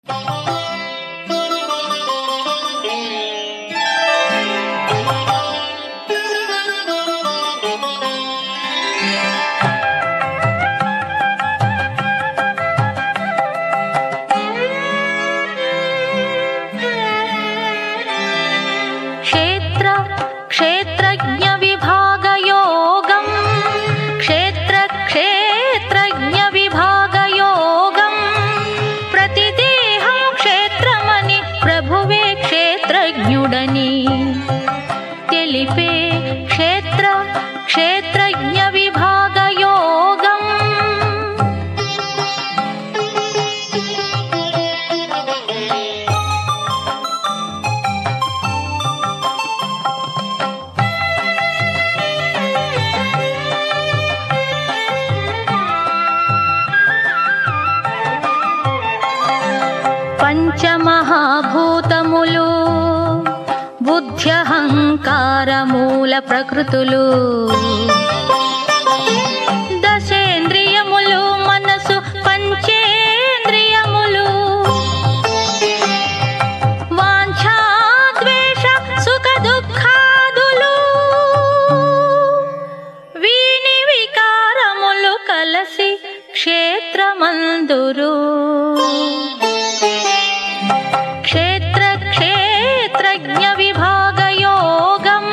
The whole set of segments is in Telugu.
తెలిపే క్షేత్రజ్ఞ విభాగ యోగం. పంచమహాభూతములు బుద్ధ్యహంకార మూల ప్రకృతులు, దశేంద్రియములు మనసు పంచేంద్రియములు, వాంఛా ద్వేష సుఖ దుఃఖాదులు, వీని వికారములు కలసి క్షేత్రమందురు. క్షేత్రజ్ఞ విభాగ యోగం.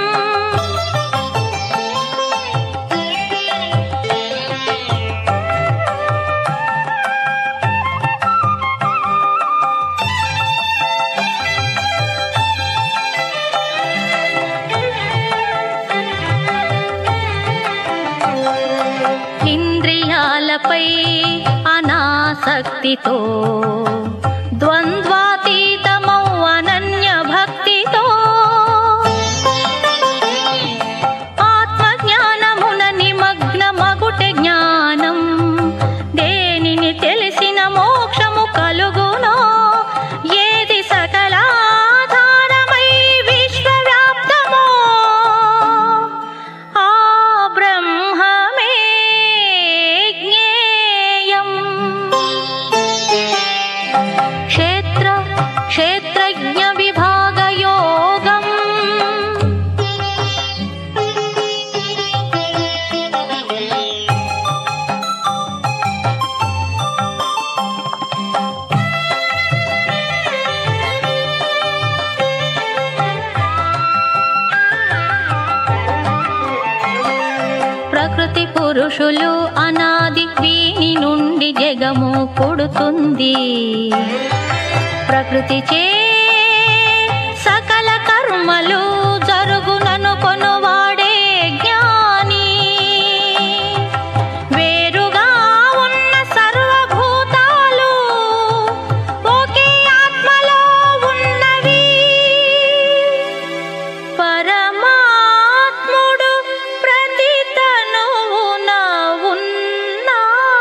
ఇంద్రియాలపై అనాసక్తితో, ద్వంద్వాతీతమౌ అనన్య భక్తితో, ఆత్మజ్ఞానమున నిమగ్నమగుటె జ్ఞానం. దేనిని తెలిసిన మోక్షము కలుగునో, ఏది సకలాధారమై విశ్వవ్యాప్తమో, ఆ బ్రహ్మమే జ్ఞేయం. క్షేత్రజ్ఞ విభాగ యోగం. ప్రకృతి పురుషులు అనాది, వీని నుండి జగము పుడుతుంది. ప్రకృతి చే సకల కర్మలు జరుగునను కొనువాడే జ్ఞాని. వేరుగా ఉన్న సర్వభూతాలు ఒకే ఆత్మలో ఉన్నవి. పరమాత్ముడు ప్రతి తనువున ఉన్నా,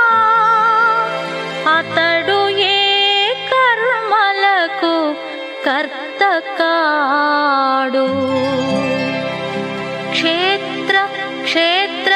అతడు ఏ కర్మలకు కర్త కాడు. క్షేత్ర